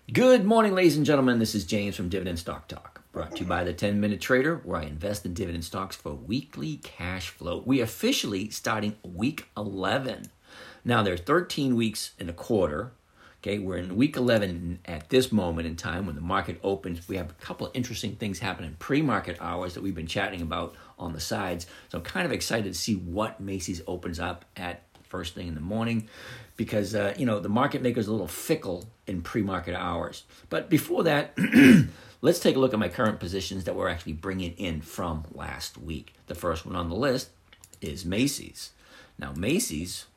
Good morning, ladies and gentlemen. This is James from Dividend Stock Talk, brought to you by the 10-Minute Trader, where I invest in dividend stocks for weekly cash flow. We are officially starting week 11. Now, there are 13 weeks in a quarter. Okay, we're in week 11 at this moment in time when the market opens. We have a couple of interesting things happening pre-market hours that we've been chatting about on the sides. So I'm kind of excited to see what Macy's opens up at first thing in the morning, because the market maker's a little fickle in pre-market hours. But before that, let's take a look at my current positions that we're actually bringing in from last week. The first one on the list is Macy's. Now, Macy's,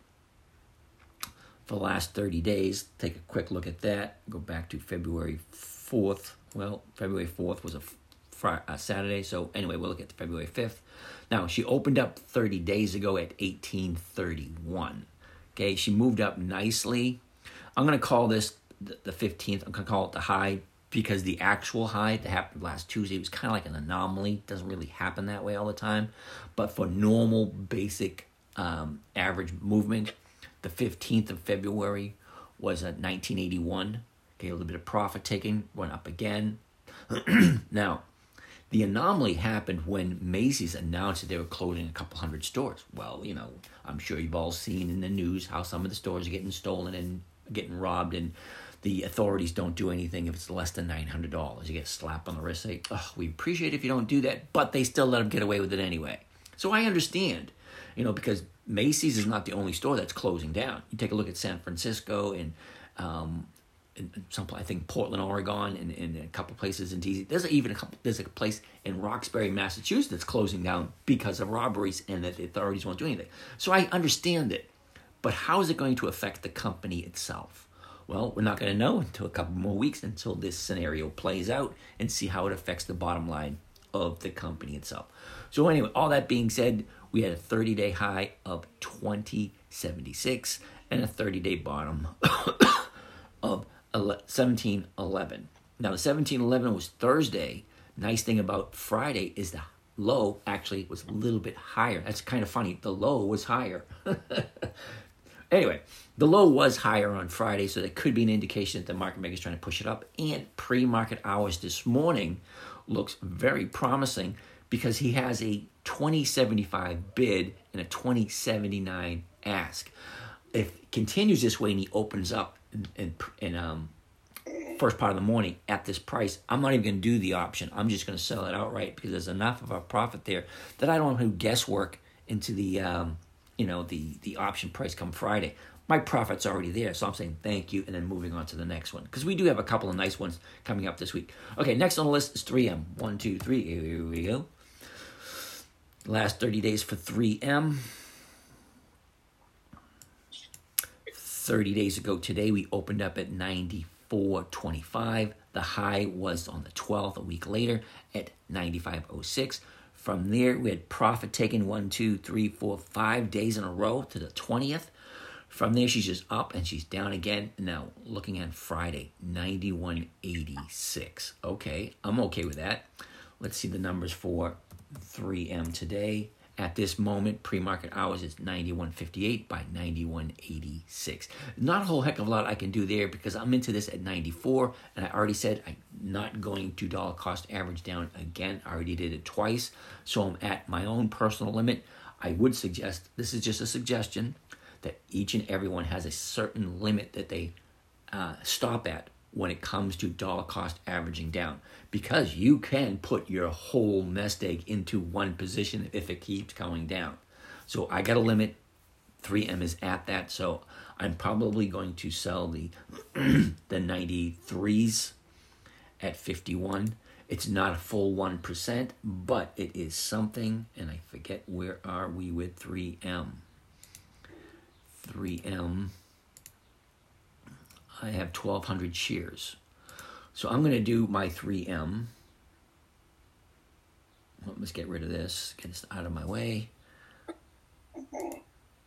for the last 30 days, take a quick look at that. Go back to February 4th. Well, February 4th was a Saturday, so anyway, we'll look at February 5th. Now, she opened up 30 days ago at 1831. Okay, she moved up nicely. I'm going to call this the 15th. I'm going to call it the high, because the actual high that happened last Tuesday was kind of like an anomaly. It doesn't really happen that way all the time. But for normal, basic average movement, the 15th of February was at 1981. Okay, a little bit of profit taking, went up again. Now, the anomaly happened when Macy's announced that they were closing a couple hundred stores. Well, I'm sure you've all seen in the news how some of the stores are getting stolen and getting robbed, and the authorities don't do anything if it's less than $900. You get a slap on the wrist, say, "Oh, we appreciate it if you don't do that," but they still let them get away with it anyway. So I understand, because Macy's is not the only store that's closing down. You take a look at San Francisco and some, I think Portland, Oregon, and a couple places in DC. There's a place in Roxbury, Massachusetts that's closing down because of robberies and that the authorities won't do anything. So I understand it, but how is it going to affect the company itself? Well, we're not going to know until a couple more weeks, until this scenario plays out and see how it affects the bottom line of the company itself. So anyway, all that being said, we had a 30-day high of 2076 and a 30-day bottom of 1711. Now, the 1711 was Thursday. Nice thing about Friday is the low actually was a little bit higher. That's kind of funny. The low was higher. Anyway, the low was higher on Friday, so that could be an indication that the market maker is trying to push it up. And pre-market hours this morning looks very promising, because he has a 2075 bid and a 2079 ask. If it continues this way and he opens up in first part of the morning at this price, I'm not even going to do the option. I'm just going to sell it outright, because there's enough of a profit there that I don't have to guesswork into the option price come Friday. My profit's already there, so I'm saying thank you and then moving on to the next one, because we do have a couple of nice ones coming up this week. Okay, next on the list is 3M. 1, 2, 3. Here we go. Last 30 days for 3M. 30 days ago today, we opened up at 94.25. The high was on the 12th, a week later, at 95.06. From there, we had profit taken 1, 2, 3, 4, 5 days in a row to the 20th. From there, she's just up and she's down again. Now, looking at Friday, 91.86. Okay, I'm okay with that. Let's see the numbers for 3M today. At this moment, pre-market hours is 91.58 by 91.86. Not a whole heck of a lot I can do there, because I'm into this at 94, and I already said I'm not going to dollar cost average down again. I already did it twice, so I'm at my own personal limit. I would suggest, this is just a suggestion, that each and everyone has a certain limit that they stop at when it comes to dollar cost averaging down, because you can put your whole nest egg into one position if it keeps going down. So I got a limit. 3M is at that, so I'm probably going to sell the 93s at 51. It's not a full 1%, but it is something, and I forget, where are we with 3M? 3M, I have 1,200 shares. So I'm going to do my 3M. Well, let's get rid of this, get this out of my way. So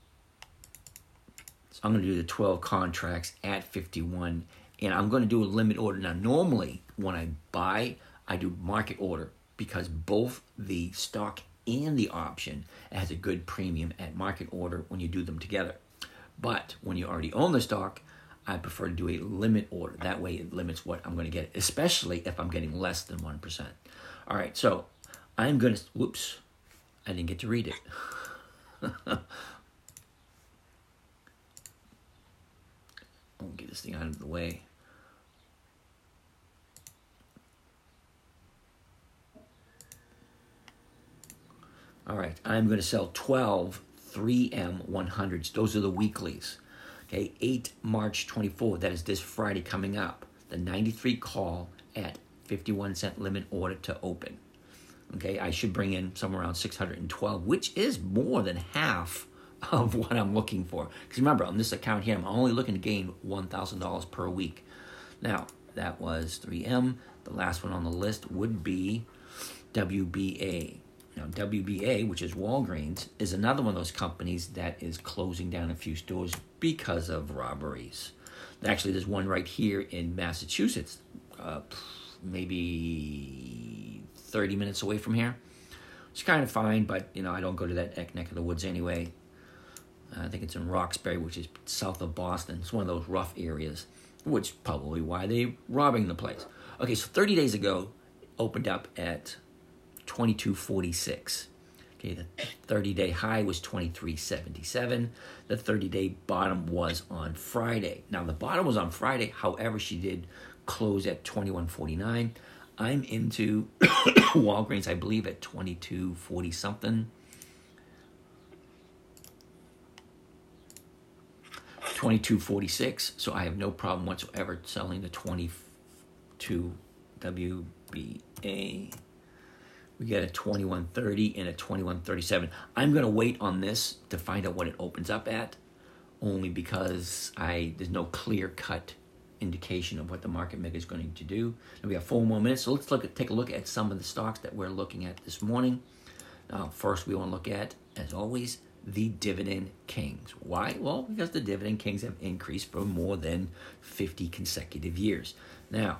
I'm going to do the 12 contracts at 51, and I'm going to do a limit order. Now, normally when I buy, I do market order, because both the stock and the option has a good premium at market order when you do them together. But when you already own the stock, I prefer to do a limit order. That way it limits what I'm going to get, especially if I'm getting less than 1%. All right, so I'm going to, whoops, I didn't get to read it. I'll get this thing out of the way. All right, I'm going to sell 12 3M 100s. Those are the weeklies. Okay, 8 March 24, that is this Friday coming up. The 93 call at 51 cent limit order to open. Okay, I should bring in somewhere around 612, which is more than half of what I'm looking for. Because remember, on this account here, I'm only looking to gain $1,000 per week. Now, that was 3M. The last one on the list would be WBA. Now, WBA, which is Walgreens, is another one of those companies that is closing down a few stores because of robberies. Actually, there's one right here in Massachusetts, maybe 30 minutes away from here. It's kind of fine, but, I don't go to that neck of the woods anyway. I think it's in Roxbury, which is south of Boston. It's one of those rough areas, which is probably why they're robbing the place. Okay, so 30 days ago, opened up at $22.46. Okay, the 30-day high was $23.77. The 30-day bottom was on Friday. Now, the bottom was on Friday. However, she did close at $21.49. I'm into Walgreens, I believe, at $22.40 something. $22.46. So I have no problem whatsoever selling the 22 WBA. We get a $21.30 and a $21.37. I'm going to wait on this to find out what it opens up at, only because there's no clear-cut indication of what the market maker is going to do. And we have 4 more minutes, so let's take a look at some of the stocks that we're looking at this morning. First, we want to look at, as always, the Dividend Kings. Why? Well, because the Dividend Kings have increased for more than 50 consecutive years. Now,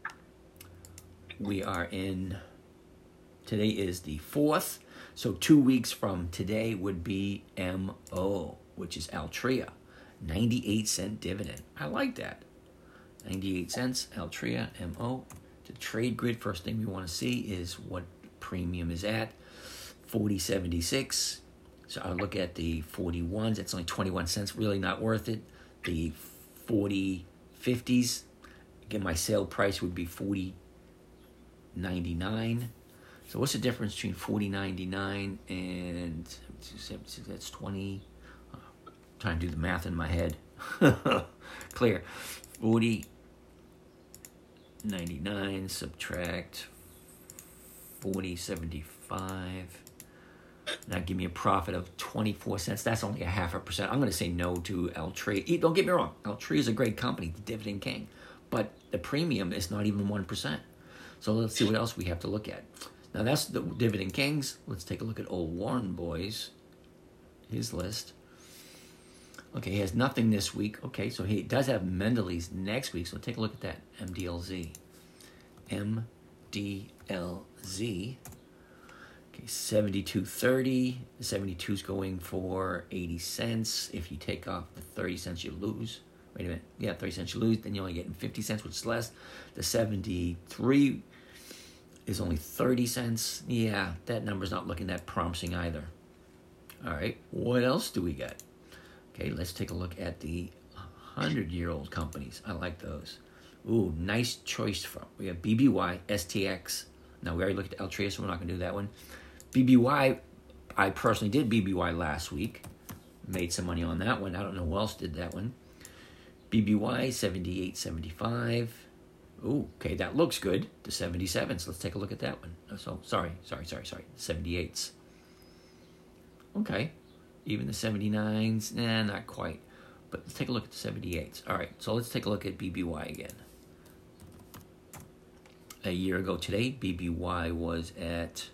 we are in... Today is the 4th, so 2 weeks from today would be MO, which is Altria, 98-cent dividend. I like that. 98 cents, Altria, MO. The trade grid, first thing we want to see is what premium is at, 40.76. So I'll look at the 41s. That's only 21 cents, really not worth it. The 40.50s, again, my sale price would be 40.99. So what's the difference between 40.99 and that's 20? Trying to do the math in my head. Clear. 40.99 subtract 40.75. Now give me a profit of 24 cents. That's only 0.5%. I'm going to say no to Altria. Don't get me wrong. Altria is a great company, the Dividend King. But the premium is not even 1%. So let's see what else we have to look at. Now, that's the Dividend Kings. Let's take a look at old Warren Boys, his list. Okay, he has nothing this week. Okay, so he does have Mendeley's next week. So take a look at that, MDLZ. MDLZ. Okay, 72.30. The 72 is going for 80 cents. If you take off the 30 cents, you lose. Wait a minute. Yeah, 30 cents you lose. Then you're only getting 50 cents, which is less. The 73 is only 30 cents. Yeah, that number's not looking that promising either. All right, what else do we got? Okay, let's take a look at the 100-year-old companies. I like those. Ooh, nice choice from. We have BBY, STX. Now, we already looked at Altria, so we're not going to do that one. BBY, I personally did BBY last week. Made some money on that one. I don't know who else did that one. BBY, 78.75. Ooh, okay, that looks good. The 77s. Let's take a look at that one. So, sorry. 78s. Okay. Even the 79s, not quite. But let's take a look at the 78s. All right, so let's take a look at BBY again. A year ago today, BBY was at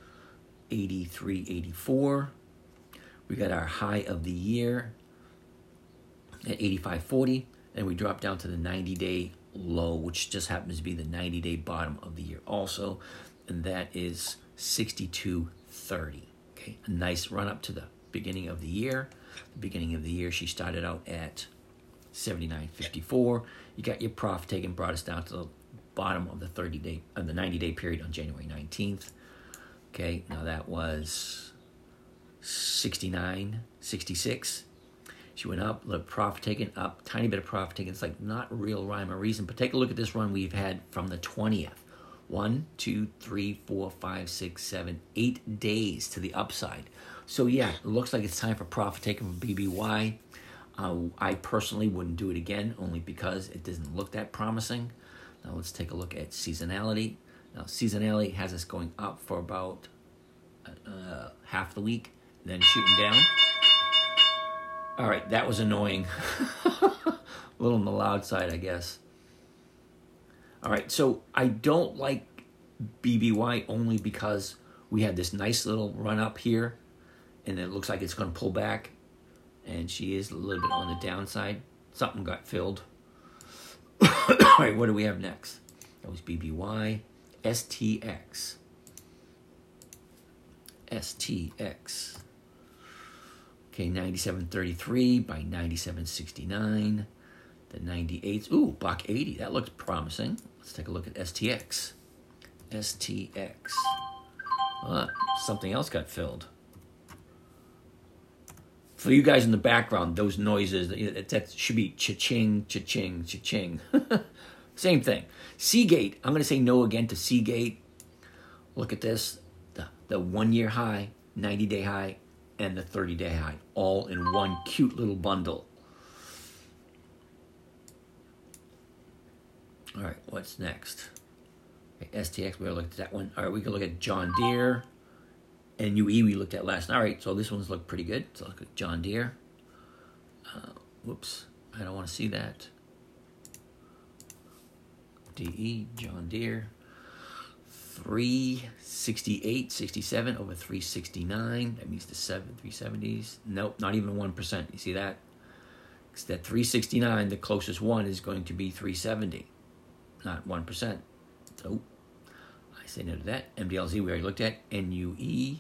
83.84. We got our high of the year at 85.40. And we dropped down to the 90-day low, which just happens to be the 90-day bottom of the year also, and that is 62.30. Okay, a nice run up to the beginning of the year. The beginning of the year, she started out at 79.54. You got your profit taken, brought us down to the bottom of the 90-day period on January 19th. Okay, now that was 69.66. She went up, a little profit taken, up, tiny bit of profit taken. It's like not real rhyme or reason, but take a look at this run we've had from the 20th. 1, 2, 3, 4, 5, 6, 7, 8 days to the upside. So yeah, it looks like it's time for profit taken from BBY. I personally wouldn't do it again, only because it doesn't look that promising. Now let's take a look at seasonality. Now seasonality has us going up for about half the week, then shooting down. All right, that was annoying. A little on the loud side, I guess. All right, so I don't like BBY only because we had this nice little run up here, and it looks like it's going to pull back, and she is a little bit on the downside. Something got filled. All right, what do we have next? That was BBY. STX. STX. Okay, 97.33 by 97.69. The 98s. Ooh, buck 80. That looks promising. Let's take a look at STX. STX. Something else got filled. For you guys in the background, those noises, that should be cha-ching, cha-ching, cha-ching. Same thing. Seagate. I'm going to say no again to Seagate. Look at this. The 1-year high, 90-day high, and the 30-day high, all in one cute little bundle. All right, what's next? Okay, STX, we already looked at that one. All right, we can look at John Deere. NUE we looked at last night. All right, so this one's looked pretty good. So look at John Deere. Whoops, I don't want to see that. DE, John Deere. 368.67 over 369. That means the 370s. Nope, not even 1%. You see that? It's that 369, the closest one is going to be 370, not 1%. So I say no to that. MDLZ we already looked at. NUE.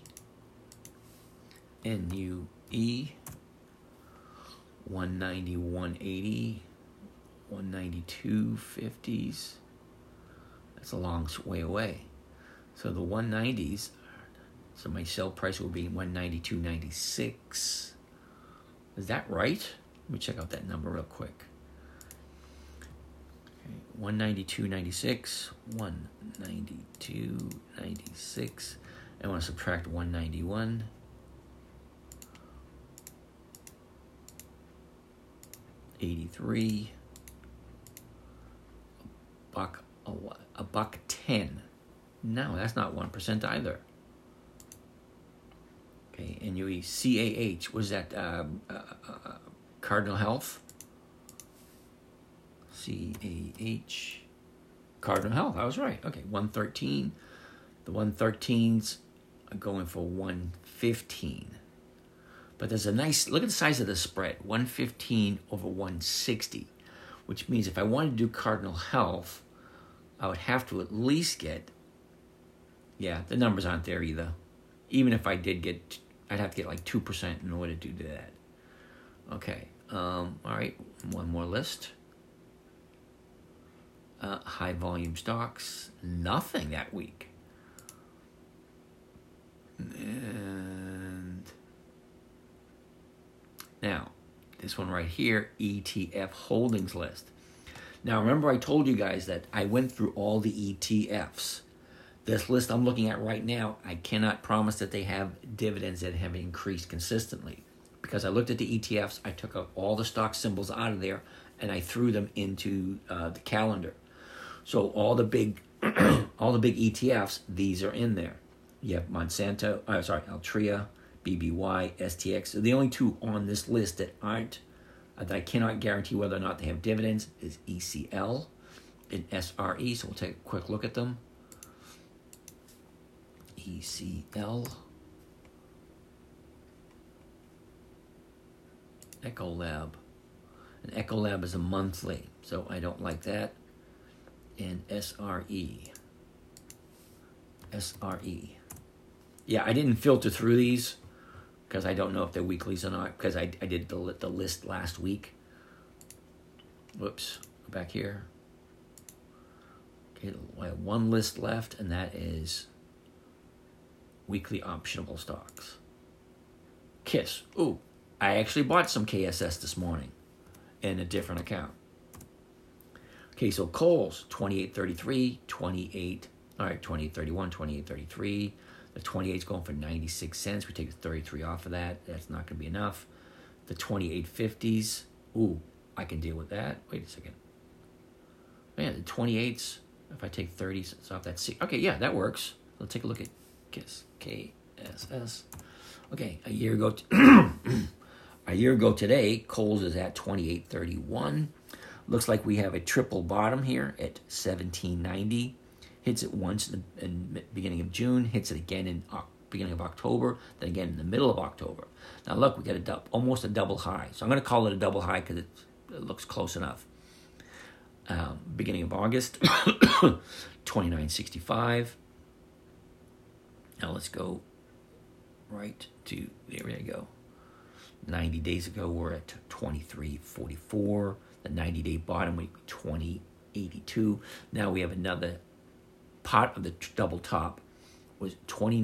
190, 180, 192, 50s. That's a long way away. So the 190s, so my sell price will be 192.96. Is that right? Let me check out that number real quick. Okay, 192.96, 192.96. I want to subtract 191. $83. A buck 10. No, that's not 1% either. Okay, and you CAH, was that Cardinal Health? CAH. Cardinal Health, I was right. Okay, 113. The 113s are going for 115. But there's a nice, look at the size of the spread, 115 over 160, which means if I wanted to do Cardinal Health, I would have to at least get, yeah, the numbers aren't there either. Even if I did get, I'd have to get like 2% in order to do that. Okay, all right, one more list. High volume stocks, nothing that week. And now, this one right here, ETF holdings list. Now, remember I told you guys that I went through all the ETFs. This list I'm looking at right now, I cannot promise that they have dividends that have increased consistently. Because I looked at the ETFs, I took out all the stock symbols out of there, and I threw them into the calendar. So all the big ETFs, these are in there. You have Monsanto, Altria, BBY, STX. So the only two on this list that aren't, that I cannot guarantee whether or not they have dividends, is ECL and SRE. So we'll take a quick look at them. ECL. Ecolab. And Ecolab is a monthly, so I don't like that. And SRE. SRE. Yeah, I didn't filter through these because I don't know if they're weeklies or not, because I did the list last week. Whoops, go back here. Okay, I have one list left, and that is weekly optionable stocks. KISS. Ooh, I actually bought some KSS this morning in a different account. Okay, so Kohl's, 28.33, 28, all right, 28.31, 28.33. The 28 is going for 96 cents. We take the 33 off of that. That's not going to be enough. The 28.50s, ooh, I can deal with that. Wait a second. Man, the 28s, if I take 30 cents off, that's, okay, yeah, that works. Let's take a look at KISS, KSS. Okay, a year ago today, Kohl's is at 28.31. Looks like we have a triple bottom here at 17.90. Hits it once in the beginning of June, hits it again in beginning of October, then again in the middle of October. Now look, we got almost a double high. So I'm going to call it a double high because it looks close enough. Beginning of August, 29.65. Now let's go right to, there we go. 90 days ago, we're at 23.44. The 90-day bottom week, 20.82. Now we have another part of the double top was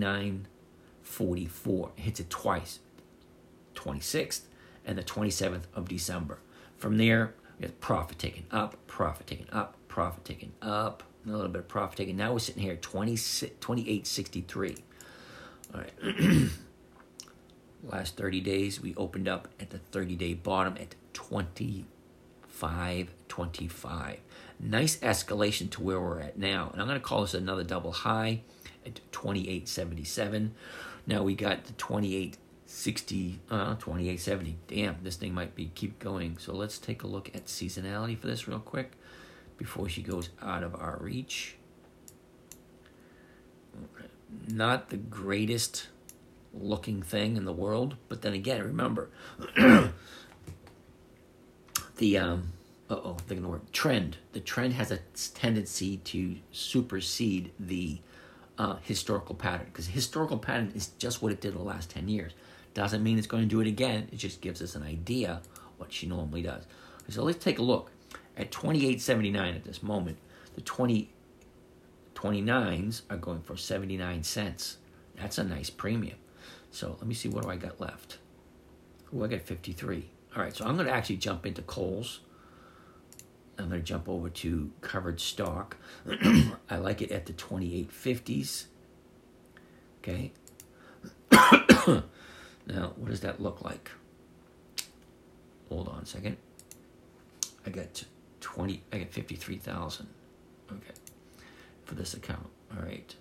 29.44. It hits it twice, 26th and the 27th of December. From there, we have profit taken up, profit taken up, profit taken up, a little bit of profit taken. Now we're sitting here at 28.63. All right. Last 30 days, we opened up at the 30-day bottom at 25.25. Nice escalation to where we're at now. And I'm going to call this another double high at 28.77. Now we got the 28.70. Damn, this thing might be keep going. So let's take a look at seasonality for this real quick before she goes out of our reach. Not the greatest looking thing in the world, but then again, remember the trend. The trend has a tendency to supersede the historical pattern, because the historical pattern is just what it did in the last 10 years. Doesn't mean it's going to do it again. It just gives us an idea what she normally does. So let's take a look at 28.79 at this moment. The 29s are going for 79 cents. That's a nice premium. So let me see, what do I got left? Oh, I got 53. All right, so I'm going to actually jump into Kohl's. I'm going to jump over to covered stock. I like it at the 28.50s. Okay. Now, what does that look like? Hold on a second. I got 53,000. Okay. For this account. All right.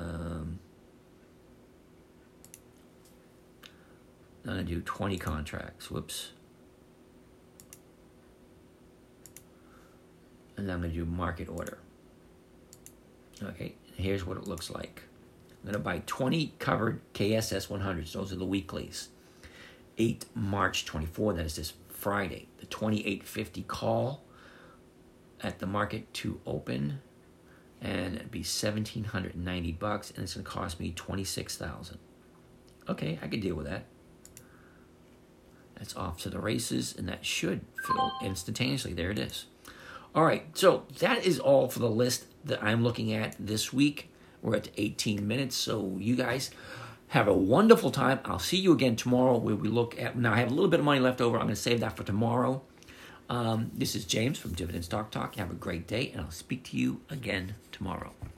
I'm going to do 20 contracts. Whoops. And then I'm going to do market order. Okay, here's what it looks like. I'm going to buy 20 covered KSS 100s. Those are the weeklies. 8 March 24, that is this Friday. The 28.50 call at the market to open. And it'd be $1,790, and it's going to cost me $26,000. Okay, I could deal with that. That's off to the races, and that should fill instantaneously. There it is. All right, so that is all for the list that I'm looking at this week. We're at 18 minutes, so you guys have a wonderful time. I'll see you again tomorrow where we look at, now I have a little bit of money left over. I'm going to save that for tomorrow. This is James from Dividend Stock Talk. Have a great day, and I'll speak to you again tomorrow.